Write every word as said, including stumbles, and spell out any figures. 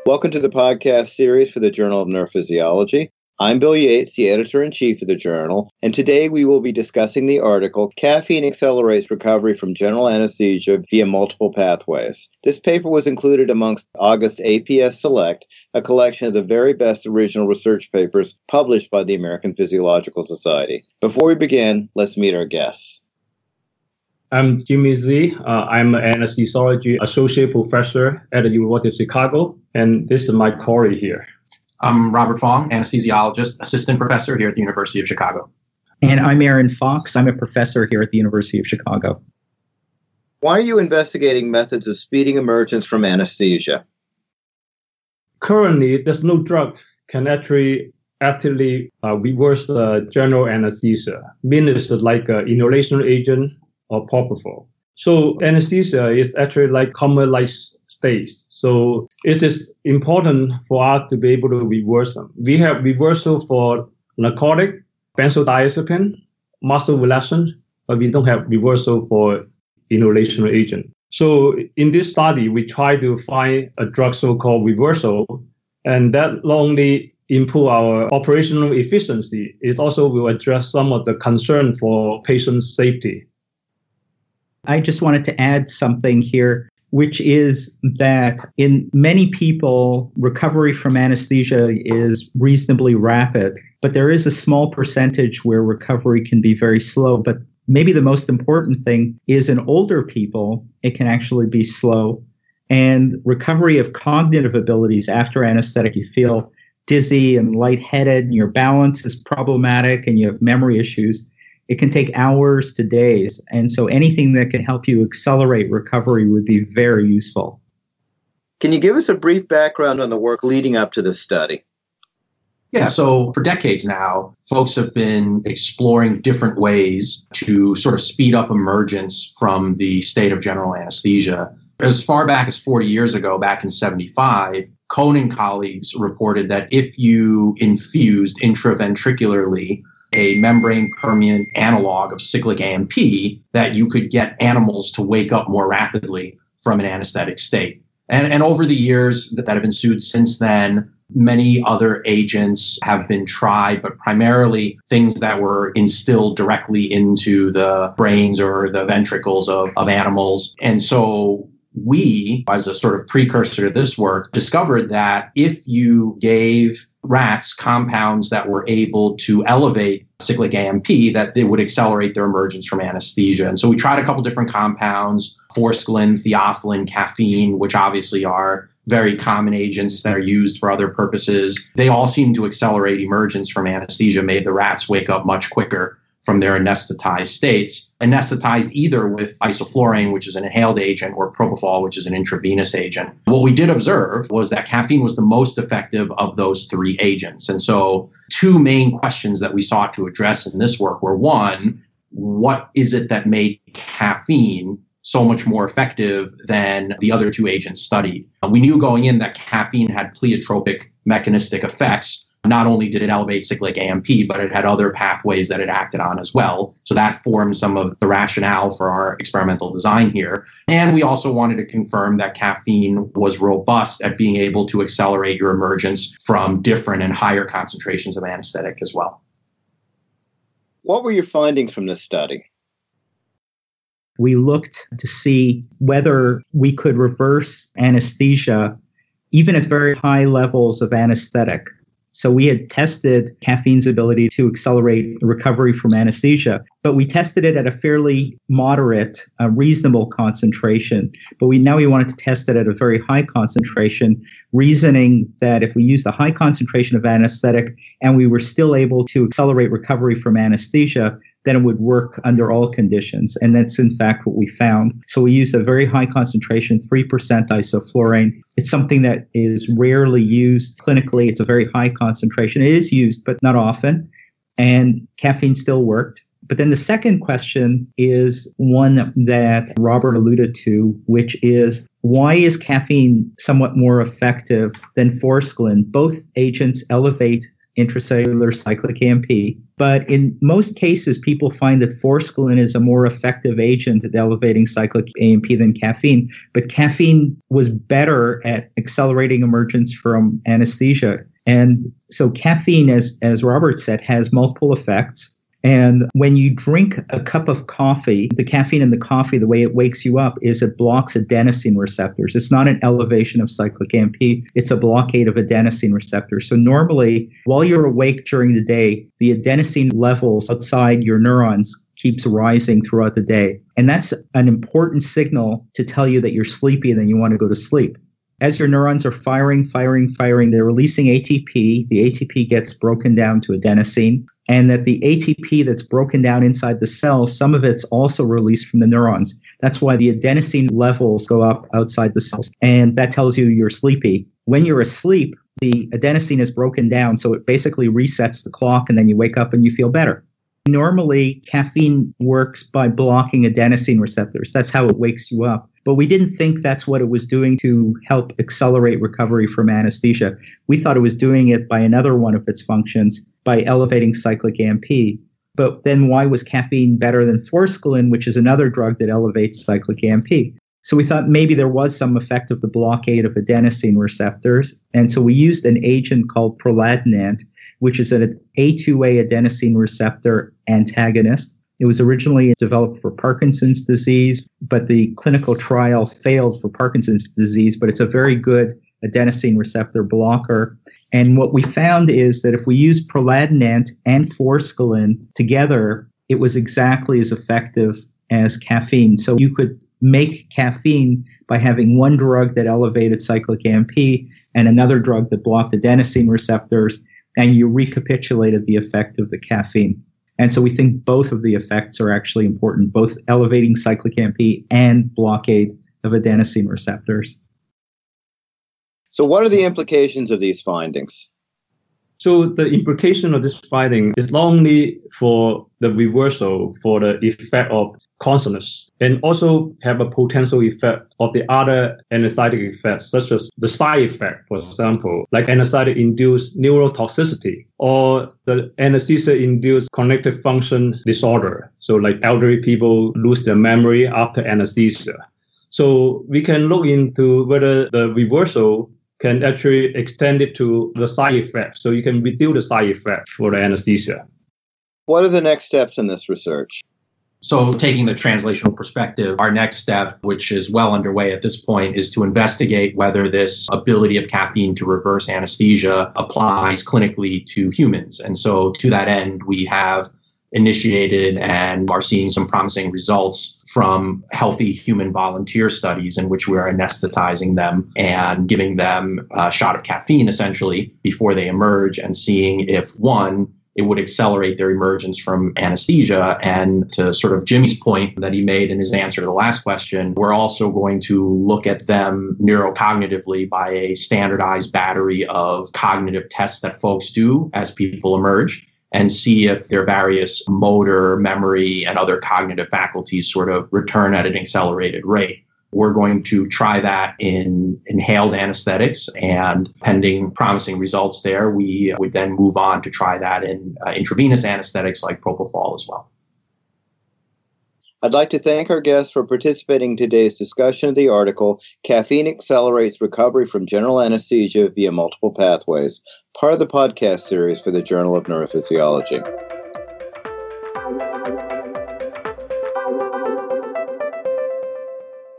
Welcome to the podcast series for the Journal of Neurophysiology. I'm Bill Yates, the editor-in-chief of the journal, and today we will be discussing the article, Caffeine Accelerates Recovery from General Anesthesia via Multiple Pathways. This paper was included amongst August's A P S Select, a collection of the very best original research papers published by the American Physiological Society. Before we begin, let's meet our guests. I'm Jimmy Z. Uh, I'm an anesthesiology associate professor at the University of Chicago, and this is my colleague here. I'm Robert Fong, anesthesiologist, assistant professor here at the University of Chicago. And I'm Aaron Fox. I'm a professor here at the University of Chicago. Why are you investigating methods of speeding emergence from anesthesia? Currently, there's no drug can actually actively uh, reverse the general anesthesia, meaning it's like an inhalation agent or propofol. So anesthesia is actually like common life stage. So it is important for us to be able to reverse them. We have reversal for narcotic, benzodiazepine, muscle relaxant, but we don't have reversal for inhalation agent. So in this study, we try to find a drug so-called reversal, and that not only improve our operational efficiency, it also will address some of the concern for patient safety. I just wanted to add something here, which is that in many people, recovery from anesthesia is reasonably rapid, but there is a small percentage where recovery can be very slow. But maybe the most important thing is in older people, it can actually be slow. And recovery of cognitive abilities after anesthetic, you feel dizzy and lightheaded, and your balance is problematic, and you have memory issues. It can take hours to days. And so anything that can help you accelerate recovery would be very useful. Can you give us a brief background on the work leading up to this study? Yeah, so for decades now, folks have been exploring different ways to sort of speed up emergence from the state of general anesthesia. As far back as forty years ago, back in seventy-five, Cohn and colleagues reported that if you infused intraventricularly a membrane permeant analog of cyclic A M P, that you could get animals to wake up more rapidly from an anesthetic state. And, and over the years that, that have ensued since then, many other agents have been tried, but primarily things that were instilled directly into the brains or the ventricles of, of animals. And so we, as a sort of precursor to this work, discovered that if you gave rats compounds that were able to elevate cyclic A M P, that they would accelerate their emergence from anesthesia. And so we tried a couple different compounds, forskolin, theophylline, caffeine, which obviously are very common agents that are used for other purposes. They all seem to accelerate emergence from anesthesia, made the rats wake up much quicker from their anesthetized states, anesthetized either with isoflurane, which is an inhaled agent, or propofol, which is an intravenous agent. What we did observe was that caffeine was the most effective of those three agents. And so two main questions that we sought to address in this work were, one, what is it that made caffeine so much more effective than the other two agents studied? We knew going in that caffeine had pleiotropic mechanistic effects. Not only did it elevate cyclic A M P, but it had other pathways that it acted on as well. So that formed some of the rationale for our experimental design here. And we also wanted to confirm that caffeine was robust at being able to accelerate your emergence from different and higher concentrations of anesthetic as well. What were your findings from this study? We looked to see whether we could reverse anesthesia even at very high levels of anesthetic. So we had tested caffeine's ability to accelerate recovery from anesthesia, but we tested it at a fairly moderate, uh, reasonable concentration. But we now we wanted to test it at a very high concentration, reasoning that if we used a high concentration of anesthetic and we were still able to accelerate recovery from anesthesia, then it would work under all conditions. And that's in fact what we found. So we used a very high concentration, three percent isoflurane. It's something that is rarely used clinically. It's a very high concentration. It is used, but not often. And caffeine still worked. But then the second question is one that Robert alluded to, which is, why is caffeine somewhat more effective than forskolin? Both agents elevate intracellular cyclic A M P. But in most cases, people find that forskolin is a more effective agent at elevating cyclic A M P than caffeine. But caffeine was better at accelerating emergence from anesthesia. And so caffeine, as, as Robert said, has multiple effects. And when you drink a cup of coffee, the caffeine in the coffee, the way it wakes you up is it blocks adenosine receptors. It's not an elevation of cyclic A M P. It's a blockade of adenosine receptors. So normally, while you're awake during the day, the adenosine levels outside your neurons keeps rising throughout the day. And that's an important signal to tell you that you're sleepy and then you want to go to sleep. As your neurons are firing, firing, firing, they're releasing A T P. The A T P gets broken down to adenosine. And that the A T P that's broken down inside the cell, some of it's also released from the neurons. That's why the adenosine levels go up outside the cells. And that tells you you're sleepy. When you're asleep, the adenosine is broken down. So it basically resets the clock and then you wake up and you feel better. Normally, caffeine works by blocking adenosine receptors. That's how it wakes you up. But we didn't think that's what it was doing to help accelerate recovery from anesthesia. We thought it was doing it by another one of its functions, by elevating cyclic A M P. But then why was caffeine better than forskolin, which is another drug that elevates cyclic A M P? So we thought maybe there was some effect of the blockade of adenosine receptors. And so we used an agent called praladinant, which is an A two A adenosine receptor antagonist. It was originally developed for Parkinson's disease, but the clinical trial failed for Parkinson's disease, but it's a very good adenosine receptor blocker. And what we found is that if we use praladinant and forskolin together, it was exactly as effective as caffeine. So you could make caffeine by having one drug that elevated cyclic A M P and another drug that blocked adenosine receptors, and you recapitulated the effect of the caffeine. And so we think both of the effects are actually important, both elevating cyclic A M P and blockade of adenosine receptors. So what are the implications of these findings? So the implication of this finding is not only for the reversal for the effect of consciousness, and also have a potential effect of the other anesthetic effects, such as the side effect, for example, like anesthetic-induced neurotoxicity or the anesthesia-induced cognitive function disorder. So like elderly people lose their memory after anesthesia. So we can look into whether the reversal can actually extend it to the side effect. So you can reduce the side effect for the anesthesia. What are the next steps in this research? So taking the translational perspective, our next step, which is well underway at this point, is to investigate whether this ability of caffeine to reverse anesthesia applies clinically to humans. And so to that end, we have initiated and are seeing some promising results from healthy human volunteer studies in which we are anesthetizing them and giving them a shot of caffeine essentially before they emerge and seeing if, one, it would accelerate their emergence from anesthesia. And to sort of Jimmy's point that he made in his answer to the last question, we're also going to look at them neurocognitively by a standardized battery of cognitive tests that folks do as people emerge, and see if their various motor, memory, and other cognitive faculties sort of return at an accelerated rate. We're going to try that in inhaled anesthetics, and pending promising results there, we would then move on to try that in uh, intravenous anesthetics like propofol as well. I'd like to thank our guests for participating in today's discussion of the article, Caffeine Accelerates Recovery from General Anesthesia via Multiple Pathways, part of the podcast series for the Journal of Neurophysiology.